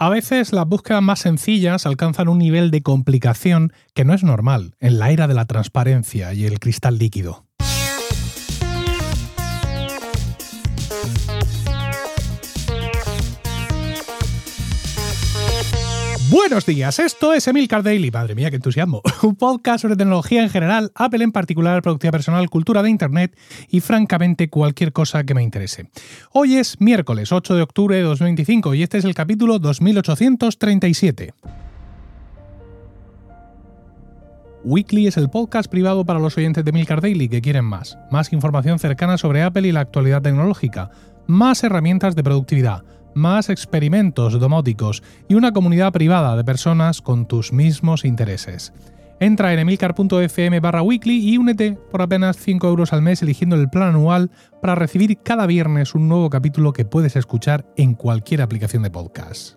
A veces las búsquedas más sencillas alcanzan un nivel de complicación que no es normal en la era de la transparencia y el cristal líquido. Buenos días, esto es Emilcar Daily, madre mía qué entusiasmo, un podcast sobre tecnología en general, Apple en particular, productividad personal, cultura de internet y francamente cualquier cosa que me interese. Hoy es miércoles 8 de octubre de 2025 y este es el capítulo 2837. Weekly es el podcast privado para los oyentes de Emilcar Daily que quieren más información cercana sobre Apple y la actualidad tecnológica, más herramientas de productividad, más experimentos domóticos y una comunidad privada de personas con tus mismos intereses. Entra en emilcar.fm/weekly y únete por apenas 5 euros al mes eligiendo el plan anual para recibir cada viernes un nuevo capítulo que puedes escuchar en cualquier aplicación de podcast.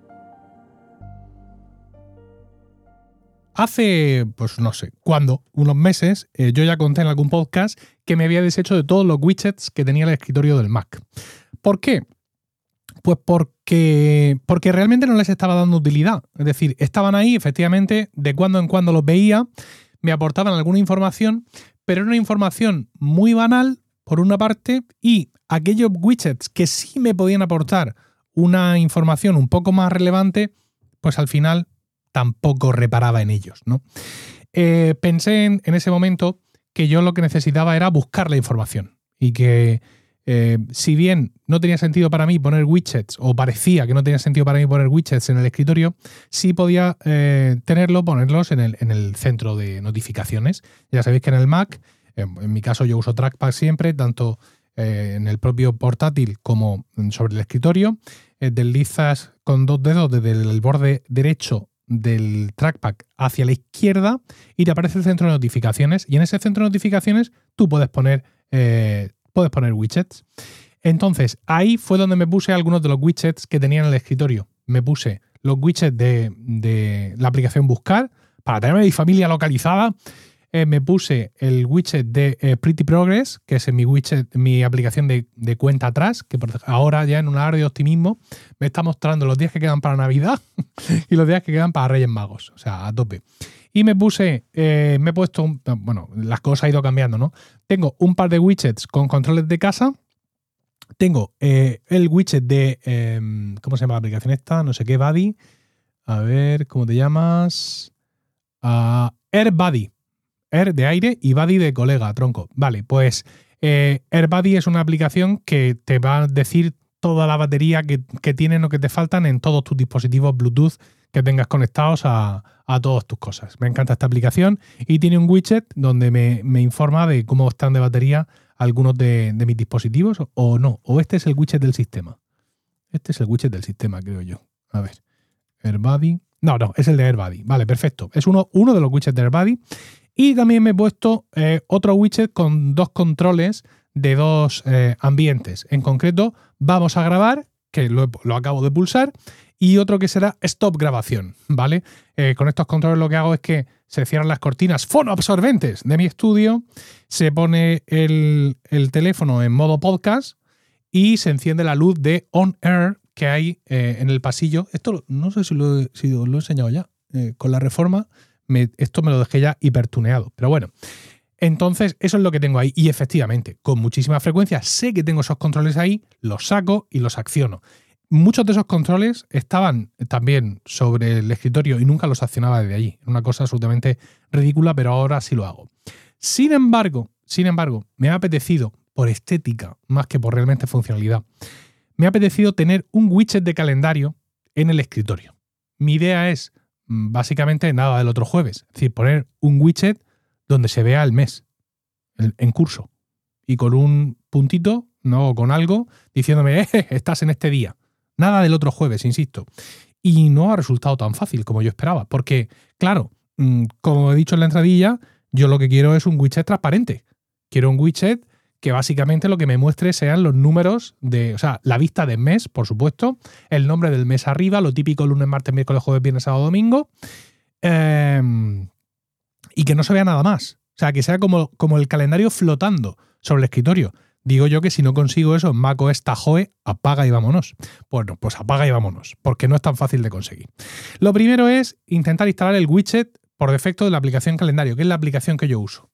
Hace, pues no sé, ¿cuándo? Unos meses, yo ya conté en algún podcast que me había deshecho de todos los widgets que tenía el escritorio del Mac. ¿Por qué? Pues porque realmente no les estaba dando utilidad. Es decir, estaban ahí, efectivamente, de cuando en cuando los veía, me aportaban alguna información, pero era una información muy banal, por una parte, y aquellos widgets que sí me podían aportar una información un poco más relevante, pues al final tampoco reparaba en ellos, ¿no? Pensé en ese momento que yo lo que necesitaba era buscar la información y que si bien no tenía sentido para mí poner widgets, o parecía que no tenía sentido para mí poner widgets en el escritorio, sí podía ponerlos en el centro de notificaciones. Ya sabéis que en el Mac, en mi caso yo uso Trackpad siempre, tanto en el propio portátil como sobre el escritorio. Deslizas con 2 dedos desde el borde derecho del trackpad hacia la izquierda y te aparece el centro de notificaciones, y en ese centro de notificaciones tú puedes poner widgets. Entonces, ahí fue donde me puse algunos de los widgets que tenía en el escritorio. Me puse los widgets de la aplicación Buscar para tener mi familia localizada. Me puse el widget de Pretty Progress, que es mi aplicación de cuenta atrás, que ahora ya en un área de optimismo me está mostrando los días que quedan para Navidad y los días que quedan para Reyes Magos. O sea, a tope. Y me he puesto, las cosas han ido cambiando, ¿no? Tengo un par de widgets con controles de casa. Tengo el widget de, ¿cómo se llama la aplicación esta? No sé qué, Buddy. A ver, ¿cómo te llamas? AirBuddy. Air de aire y Buddy de colega, tronco. Vale, pues AirBuddy es una aplicación que te va a decir toda la batería que tienen o que te faltan en todos tus dispositivos Bluetooth que tengas conectados a todas tus cosas. Me encanta esta aplicación y tiene un widget donde me informa de cómo están de batería algunos de mis dispositivos o no. O este es el widget del sistema. Este es el widget del sistema, creo yo. A ver. AirBuddy. No, es el de AirBuddy. Vale, perfecto. Es uno de los widgets de AirBuddy. Y también me he puesto otro widget con 2 controles de 2 ambientes. En concreto, vamos a grabar, que lo acabo de pulsar, y otro que será Stop Grabación, ¿vale? Con estos controles lo que hago es que se cierran las cortinas fonoabsorbentes de mi estudio, se pone el teléfono en modo podcast y se enciende la luz de On Air que hay en el pasillo. Esto no sé si lo he enseñado ya. Con la reforma, esto me lo dejé ya hipertuneado. Pero bueno, entonces eso es lo que tengo ahí. Y efectivamente, con muchísima frecuencia sé que tengo esos controles ahí, los saco y los acciono. Muchos de esos controles estaban también sobre el escritorio y nunca los accionaba desde allí. Una cosa absolutamente ridícula, pero ahora sí lo hago. Sin embargo, me ha apetecido, por estética más que por realmente funcionalidad, me ha apetecido tener un widget de calendario en el escritorio. Mi idea es básicamente nada del otro jueves. Es decir, poner un widget donde se vea el mes en curso y con un puntito, no con algo, diciéndome, estás en este día. Nada del otro jueves, insisto. Y no ha resultado tan fácil como yo esperaba. Porque, claro, como he dicho en la entradilla, yo lo que quiero es un widget transparente. Quiero un widget que básicamente lo que me muestre sean los números la vista del mes, por supuesto, el nombre del mes arriba, lo típico lunes, martes, miércoles, jueves, viernes, sábado, domingo, y que no se vea nada más. O sea, que sea como el calendario flotando sobre el escritorio. digo yo que si no consigo eso en macOS Tahoe, apaga y vámonos. Bueno, pues apaga y vámonos, porque no es tan fácil de conseguir. Lo primero es intentar instalar el widget por defecto de la aplicación calendario, que es la aplicación que yo uso.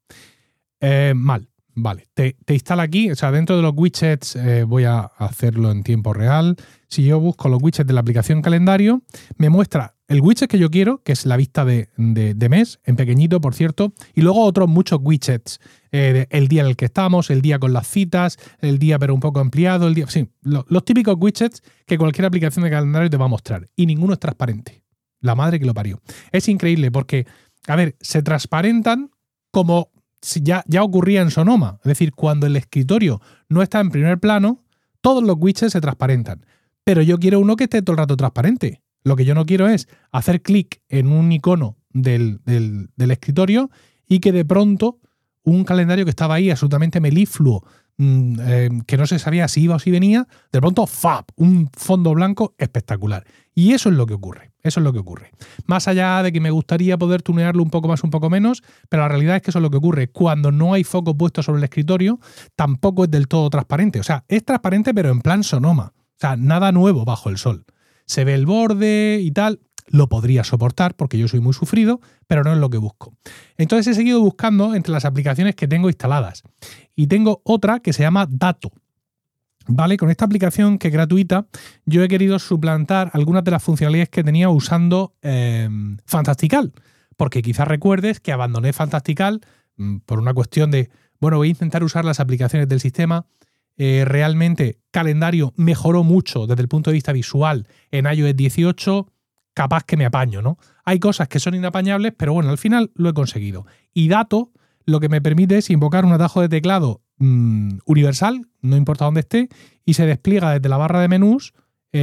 Mal. Vale, te instala aquí, o sea, dentro de los widgets voy a hacerlo en tiempo real. Si yo busco los widgets de la aplicación calendario, me muestra el widget que yo quiero, que es la vista de mes, en pequeñito, por cierto, y luego otros muchos widgets, el día en el que estamos, el día con las citas, el día pero un poco ampliado, el día, sí, los típicos widgets que cualquier aplicación de calendario te va a mostrar, y ninguno es transparente. La madre que lo parió. Es increíble porque, a ver, se transparentan como si ya ocurría en Sonoma. Es decir, cuando el escritorio no está en primer plano, todos los widgets se transparentan. Pero yo quiero uno que esté todo el rato transparente. Lo que yo no quiero es hacer clic en un icono del escritorio y que de pronto un calendario que estaba ahí absolutamente melifluo, que no se sabía si iba o si venía, de pronto ¡fap! Un fondo blanco espectacular. Y eso es lo que ocurre. Eso es lo que ocurre. Más allá de que me gustaría poder tunearlo un poco más, un poco menos, pero la realidad es que eso es lo que ocurre. Cuando no hay foco puesto sobre el escritorio, tampoco es del todo transparente. O sea, es transparente, pero en plan Sonoma. O sea, nada nuevo bajo el sol. Se ve el borde y tal. Lo podría soportar porque yo soy muy sufrido, pero no es lo que busco. Entonces he seguido buscando entre las aplicaciones que tengo instaladas. Y tengo otra que se llama Dato. ¿Vale? Con esta aplicación que es gratuita, yo he querido suplantar algunas de las funcionalidades que tenía usando Fantastical. Porque quizás recuerdes que abandoné Fantastical por una cuestión de, bueno, voy a intentar usar las aplicaciones del sistema. Realmente Calendario mejoró mucho desde el punto de vista visual en iOS 18, capaz que me apaño, ¿no? Hay cosas que son inapañables, pero bueno, al final lo he conseguido. Y Dato lo que me permite es invocar un atajo de teclado universal, no importa dónde esté, y se despliega desde la barra de menús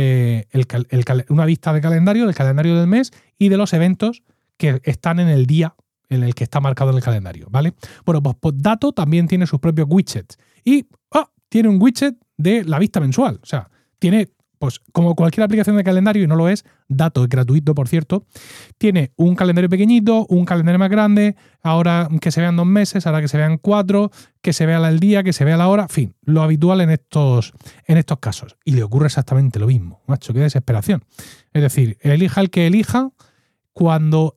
una vista de calendario, del calendario del mes y de los eventos que están en el día en el que está marcado en el calendario, ¿vale? Bueno, pues Dato también tiene sus propios widgets y tiene un widget de la vista mensual, o sea, tiene, pues como cualquier aplicación de calendario, y no lo es, Dato es gratuito, por cierto, tiene un calendario pequeñito, un calendario más grande, ahora que se vean 2 meses, ahora que se vean 4, que se vea el día, que se vea la hora, en fin, lo habitual en estos casos. Y le ocurre exactamente lo mismo, macho, qué desesperación. Es decir, elija el que elija, cuando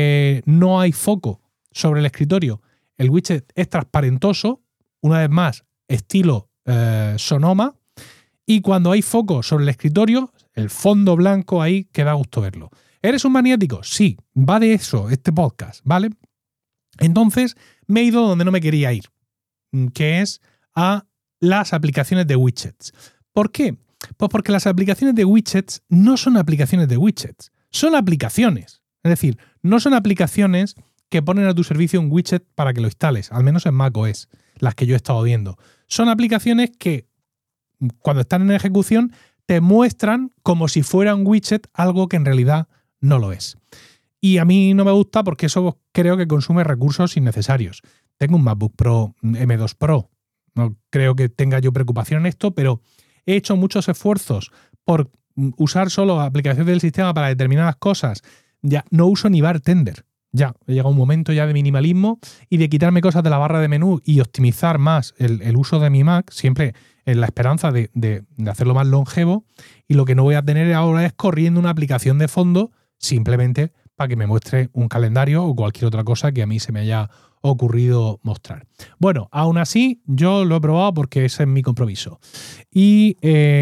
no hay foco sobre el escritorio, el widget es transparentoso, una vez más, estilo Sonoma, y cuando hay foco sobre el escritorio, el fondo blanco ahí que da gusto verlo. ¿Eres un maniático? Sí, va de eso este podcast, ¿vale? Entonces me he ido donde no me quería ir, que es a las aplicaciones de widgets. ¿Por qué? Pues porque las aplicaciones de widgets no son aplicaciones de widgets, son aplicaciones. Es decir, no son aplicaciones que ponen a tu servicio un widget para que lo instales, al menos en macOS, las que yo he estado viendo. Son aplicaciones que cuando están en ejecución te muestran como si fuera un widget algo que en realidad no lo es. Y a mí no me gusta porque eso creo que consume recursos innecesarios. Tengo un MacBook Pro M2 Pro. No creo que tenga yo preocupación en esto, pero he hecho muchos esfuerzos por usar solo aplicaciones del sistema para determinadas cosas. Ya no uso ni Bartender. Ya he llegado a un momento ya de minimalismo y de quitarme cosas de la barra de menú y optimizar más el uso de mi Mac, siempre en la esperanza de hacerlo más longevo. Y lo que no voy a tener ahora es corriendo una aplicación de fondo simplemente para que me muestre un calendario o cualquier otra cosa que a mí se me haya ocurrido mostrar. Bueno, aún así yo lo he probado porque ese es mi compromiso. Y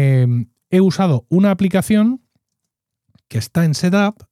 he usado una aplicación que está en Setup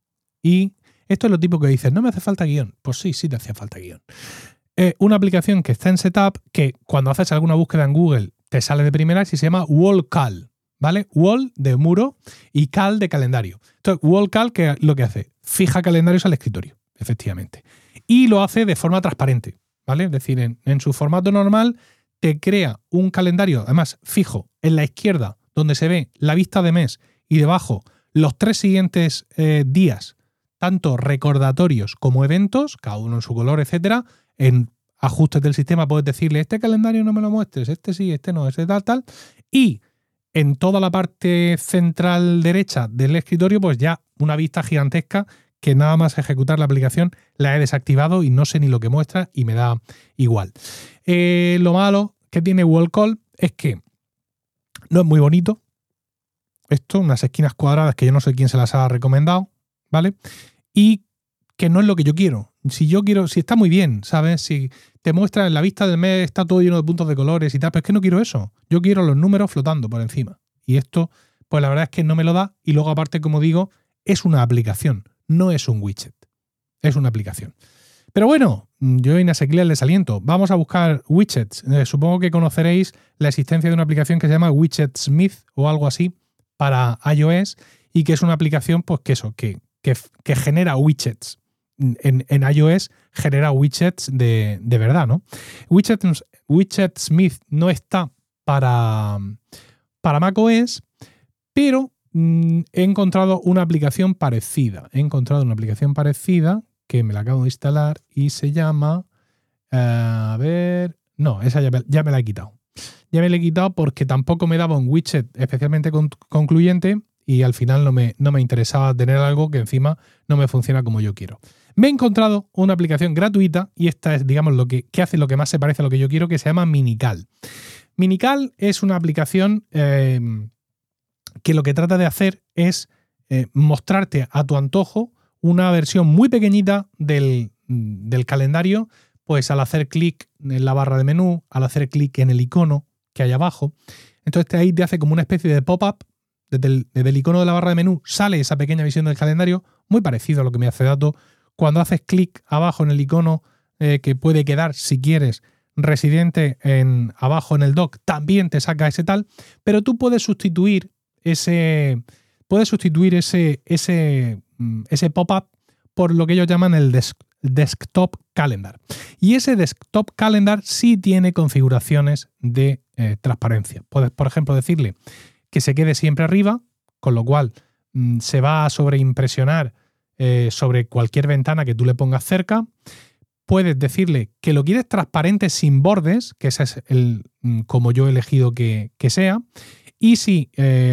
y esto es lo tipo que dices, no me hace falta guión. Pues sí te hacía falta guión. Una aplicación que está en Setup que cuando haces alguna búsqueda en Google te sale de primera y se llama WallCal, ¿vale? Wall de muro y Cal de calendario. Entonces, WallCal, ¿qué es lo que hace? Fija calendarios al escritorio, efectivamente. Y lo hace de forma transparente, ¿vale? Es decir, en su formato normal te crea un calendario, además fijo, en la izquierda, donde se ve la vista de mes y debajo los 3 siguientes días, tanto recordatorios como eventos, cada uno en su color, etcétera. En ajustes del sistema puedes decirle, este calendario no me lo muestres, este sí, este no, este tal. Y en toda la parte central derecha del escritorio, pues ya una vista gigantesca que nada más ejecutar la aplicación la he desactivado y no sé ni lo que muestra y me da igual. Lo malo que tiene Wallcall es que no es muy bonito. Esto, unas esquinas cuadradas que yo no sé quién se las ha recomendado, ¿vale? Y que no es lo que yo quiero. Si está muy bien, ¿sabes? Si te muestra en la vista del mes, está todo lleno de puntos de colores y tal, pero es que no quiero eso. Yo quiero los números flotando por encima. Y esto, pues la verdad es que no me lo da. Y luego, aparte, como digo, es una aplicación, no es un widget. Es una aplicación. Pero bueno, yo inasequible les aliento. Vamos a buscar widgets. Supongo que conoceréis la existencia de una aplicación que se llama WidgetSmith o algo así para iOS y que es una aplicación, pues que genera widgets. En iOS genera widgets de verdad, ¿no? WidgetSmith no está para macOS, pero he encontrado una aplicación parecida. Que me la acabo de instalar y se llama... no, esa ya me la he quitado. Ya me la he quitado porque tampoco me daba un widget especialmente concluyente y al final no me interesaba tener algo que encima no me funciona como yo quiero. Me he encontrado una aplicación gratuita y esta es, digamos, que hace lo que más se parece a lo que yo quiero, que se llama Minical. Minical es una aplicación que lo que trata de hacer es mostrarte a tu antojo una versión muy pequeñita del calendario, pues al hacer clic en la barra de menú, al hacer clic en el icono que hay abajo. Entonces ahí te hace como una especie de pop-up. Desde el icono de la barra de menú sale esa pequeña visión del calendario, muy parecido a lo que me hace Dato. Cuando haces clic abajo en el icono que puede quedar, si quieres, residente abajo en el dock, también te saca ese tal, pero tú puedes sustituir ese pop-up por lo que ellos llaman el Desktop Calendar. Y ese Desktop Calendar sí tiene configuraciones de transparencia. Puedes, por ejemplo, decirle que se quede siempre arriba, con lo cual se va a sobreimpresionar sobre cualquier ventana que tú le pongas cerca. Puedes decirle que lo quieres transparente sin bordes, que ese es como yo he elegido que sea. Y si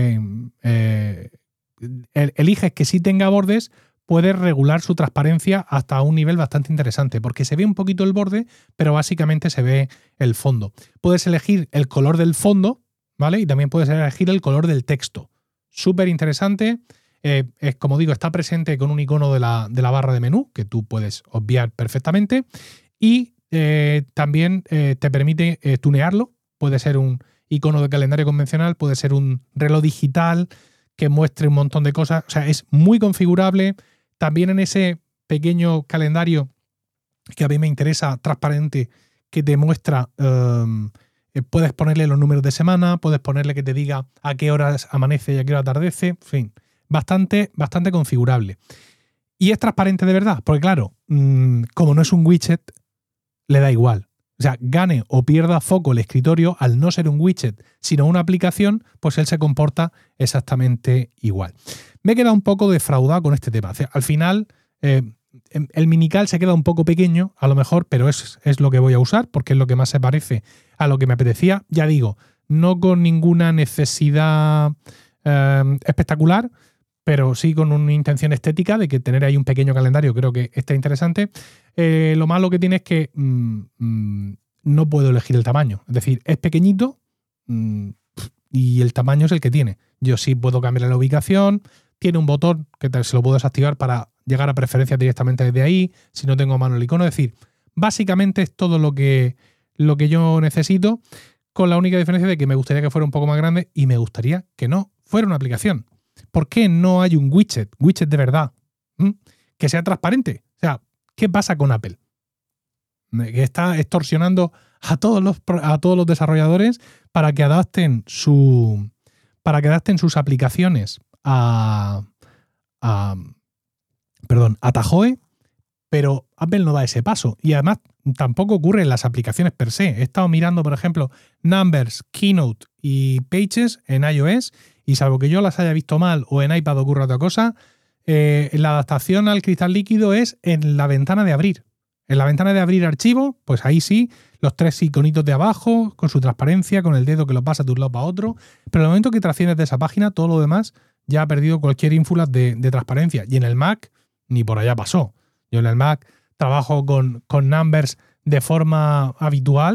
eliges que sí tenga bordes, puedes regular su transparencia hasta un nivel bastante interesante, porque se ve un poquito el borde, pero básicamente se ve el fondo. Puedes elegir el color del fondo, ¿vale? Y también puedes elegir el color del texto. Súper interesante. Como digo, está presente con un icono de la barra de menú, que tú puedes obviar perfectamente. Y también te permite tunearlo. Puede ser un icono de calendario convencional, puede ser un reloj digital que muestre un montón de cosas. O sea, es muy configurable. También en ese pequeño calendario que a mí me interesa, transparente, que te muestra, puedes ponerle los números de semana, puedes ponerle que te diga a qué horas amanece y a qué hora atardece, en fin, bastante configurable. Y es transparente de verdad, porque claro, como no es un widget, le da igual. O sea, gane o pierda foco el escritorio, al no ser un widget, sino una aplicación, pues él se comporta exactamente igual. Me he quedado un poco defraudado con este tema. O sea, al final, el Minical se queda un poco pequeño, a lo mejor, pero es lo que voy a usar, porque es lo que más se parece a lo que me apetecía. Ya digo, no con ninguna necesidad espectacular, pero sí con una intención estética de que tener ahí un pequeño calendario creo que está interesante. Lo malo que tiene es que no puedo elegir el tamaño. Es decir, es pequeñito y el tamaño es el que tiene. Yo sí puedo cambiar la ubicación. Tiene un botón que se lo puedo desactivar para llegar a preferencias directamente desde ahí, si no tengo a mano el icono. Es decir, básicamente es todo lo que yo necesito, con la única diferencia de que me gustaría que fuera un poco más grande y me gustaría que no fuera una aplicación. ¿Por qué no hay un widget de verdad, que sea transparente? O sea, ¿qué pasa con Apple? Que está extorsionando a todos los desarrolladores para que adapten sus aplicaciones a Tahoe, pero Apple no da ese paso. Y además tampoco ocurre en las aplicaciones per se. He estado mirando, por ejemplo, Numbers, Keynote y Pages en iOS, y salvo que yo las haya visto mal o en iPad ocurra otra cosa, la adaptación al cristal líquido es en la ventana de abrir. En la ventana de abrir archivo, pues ahí sí, los 3 iconitos de abajo, con su transparencia, con el dedo que lo pasa de un lado para otro. Pero en el momento que trasciendes de esa página, todo lo demás ya ha perdido cualquier ínfula de transparencia. Y en el Mac, ni por allá pasó. Yo en el Mac trabajo con Numbers de forma habitual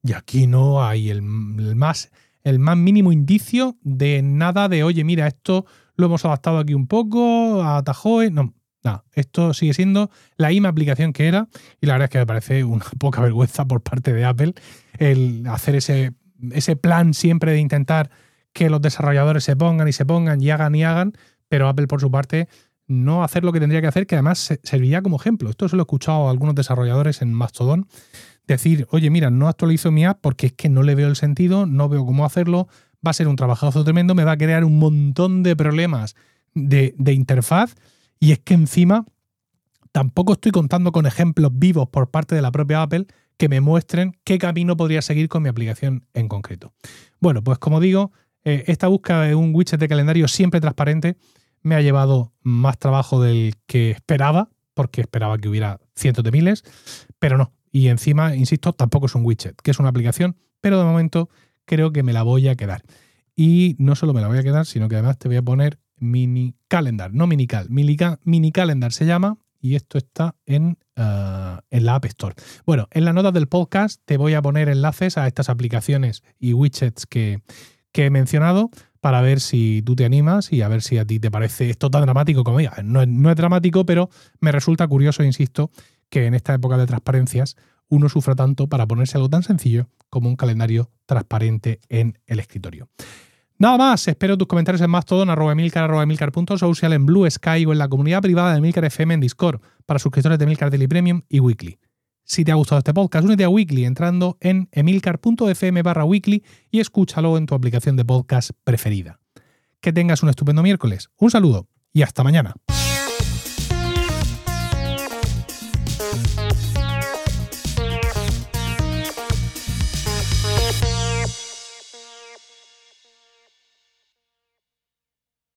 Y aquí no hay el más mínimo indicio de nada de, oye, mira, esto lo hemos adaptado aquí un poco, a Tahoe. No, nada, esto sigue siendo la misma aplicación que era, y la verdad es que me parece una poca vergüenza por parte de Apple el hacer ese plan siempre de intentar que los desarrolladores se pongan y hagan, pero Apple por su parte no hacer lo que tendría que hacer, que además serviría como ejemplo. Esto se lo he escuchado a algunos desarrolladores en Mastodon decir, oye, mira, no actualizo mi app porque es que no le veo el sentido, no veo cómo hacerlo, va a ser un trabajazo tremendo, me va a crear un montón de problemas de interfaz, y es que encima tampoco estoy contando con ejemplos vivos por parte de la propia Apple que me muestren qué camino podría seguir con mi aplicación en concreto. Bueno, pues como digo, esta búsqueda de un widget de calendario siempre transparente me ha llevado más trabajo del que esperaba, porque esperaba que hubiera cientos de miles, pero no. Y encima, insisto, tampoco es un widget, que es una aplicación, pero de momento creo que me la voy a quedar. Y no solo me la voy a quedar, sino que además te voy a poner mini calendar, no minical, mini calendar se llama, y esto está en la App Store. Bueno, en las notas del podcast te voy a poner enlaces a estas aplicaciones y widgets que he mencionado para ver si tú te animas y a ver si a ti te parece esto tan dramático como ella. No es dramático, pero me resulta curioso, insisto, que en esta época de transparencias uno sufra tanto para ponerse algo tan sencillo como un calendario transparente en el escritorio. Nada más, espero tus comentarios en Mastodon, @emilcar.social, en Blue Sky o en la comunidad privada de Emilcar FM en Discord para suscriptores de Emilcar Daily Premium y Weekly. Si te ha gustado este podcast, únete a Weekly entrando en emilcar.fm/weekly y escúchalo en tu aplicación de podcast preferida. Que tengas un estupendo miércoles, un saludo y hasta mañana.